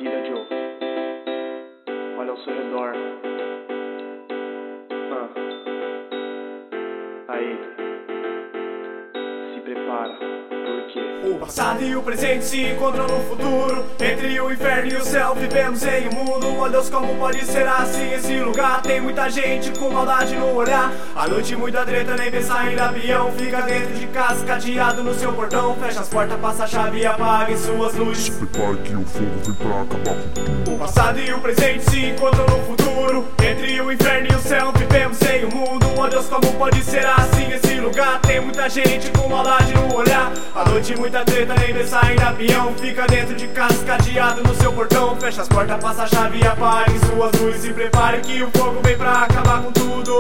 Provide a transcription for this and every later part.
vida, Joe. Olha ao seu redor. Aí. Se prepara, porque o passado e o presente se encontram no futuro. Entre o inferno e o céu vivemos em um mundo. Ó Deus, como pode ser assim esse lugar? Tem muita gente com maldade no olhar. À noite muita treta, nem pensar em avião. Fica dentro de casa, cadeado no seu portão. Fecha as portas, passa a chave e apaga em suas luzes. Se prepare que o fogo vem pra acabar com tudo. O passado e o presente se encontram no futuro. Entre o inferno e o céu vivemos em um mundo. Ó Deus, como pode ser assim esse lugar? Tem muita gente com maldade no olhar. À noite muita treta, nem pensar em avião. Fica dentro de casa, cadeado no seu portão. Fecha as portas, passa a chave e apaga em suas luzes. Se prepare que o fogo vem pra acabar com tudo.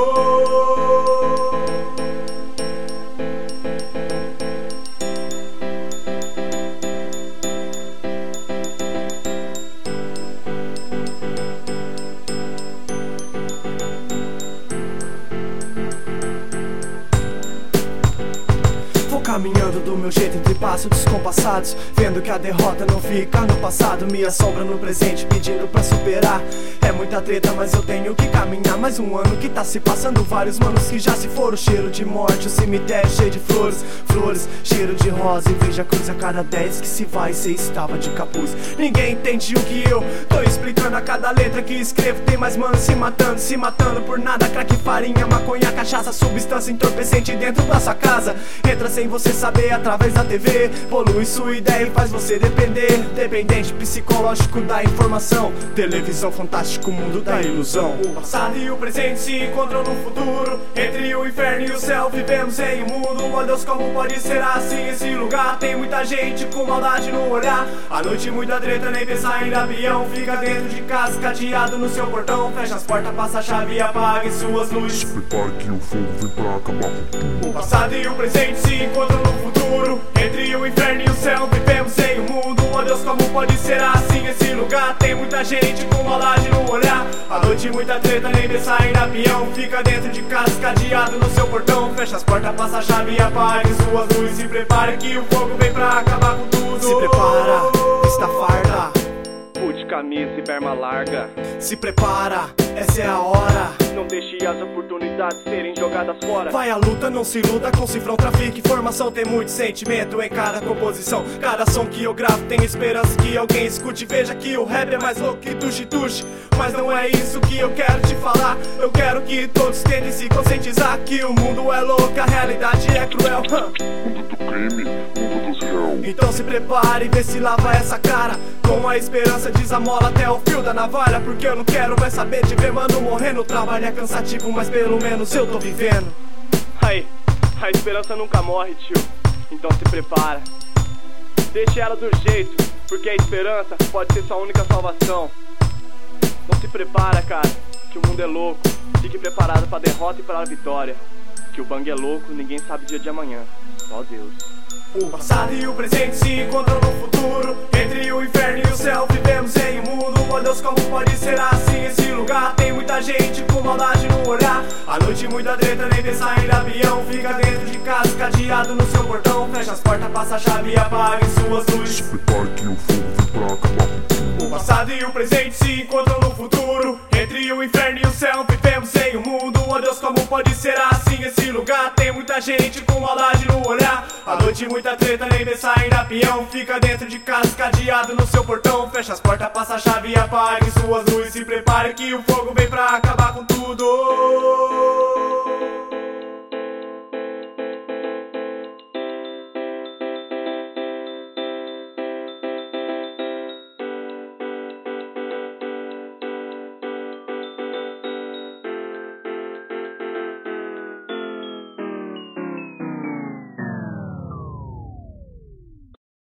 Caminhando do meu jeito entre passos descompassados, vendo que a derrota não fica no passado. Me assombra no presente pedindo pra superar. É muita treta, mas eu tenho que caminhar. Mais um ano que tá se passando, vários manos que já se foram. Cheiro de morte, o cemitério cheio de flores. Flores, cheiro de rosa e veja a cruz a cada 10 que se vai, cê estava de capuz. Ninguém entende o que eu tô explicando. A cada letra que escrevo tem mais manos se matando por nada. Crack, farinha, maconha, cachaça, substância entorpecente dentro da sua casa. Entra sem você saber através da TV, polui sua ideia e faz você depender. Dependente psicológico da informação. Televisão fantástico, mundo da ilusão. O passado e o presente se encontram no futuro. Entre o inferno e o céu vivemos em um mundo. Ó Deus, como pode ser assim esse lugar? Tem muita gente com maldade no olhar. À noite muita treta, nem pensar em avião. Fica dentro de casa, cadeado no seu portão. Fecha as portas, passa a chave e apaga em suas luzes. Se prepare que o fogo vem pra acabar com tudo. O passado e o presente se encontram no futuro. Entre o inferno e o céu vivemos em um mundo. Ó Deus, como pode ser assim esse lugar? Tem muita gente com maldade no olhar. À noite muita treta, nem pensar em avião. Fica dentro de casa, cadeado no seu portão. Fecha as portas, passa a chave e apaga em suas luzes. Se prepare que o fogo vem pra acabar com tudo. Se prepara, vista farda, pude camisa e berma larga. se prepara, essa é a hora. Não deixe as oportunidades serem jogadas fora. Vai à luta, não se iluda com cifrão, trafique informação. Tem muito sentimento em cada composição. Cada som que eu gravo tem esperança que alguém escute. Veja que o rap é mais louco que tuxi-tuxi. Mas não é isso que eu quero te falar. Eu quero que todos tentem se conscientizar que o mundo é louco, a realidade é cruel. Mundo do crime, mundo dos réus. Então se prepare e vê se lava essa cara. Com a esperança desamola até o fio da navalha. Porque eu não quero mais saber de ver mano morrendo. O trabalho é cansativo, mas pelo menos eu tô vivendo. Aí, a esperança nunca morre, tio. Então se prepara. Deixe ela do jeito, porque a esperança pode ser sua única salvação. Não se prepara, cara, que o mundo é louco. Fique preparado pra derrota e pra vitória. Que o bang é louco, ninguém sabe o dia de amanhã. Só Deus. O passado e o presente se encontram no futuro. Entre o inferno e o céu vivemos em um mundo. Ó Deus, como pode ser assim esse lugar? Tem muita gente com maldade no olhar. À noite muita treta, nem pensar em avião. Fica dentro de casa, cadeado no seu portão. Fecha as portas, passa a chave e apaga em suas luzes. Se prepare que o fogo vem pra acabar com tudo. O passado e o presente se encontram no futuro. Entre o inferno e o céu vivemos em um mundo. Ó Deus, como pode ser assim esse lugar? Tem muita gente com maldade no olhar. À noite muita treta, nem pensar em avião. Fica dentro de casa, cadeado no seu portão. Fecha as portas, passa a chave e apaga em suas luzes. Se prepare que o fogo vem pra acabar com tudo.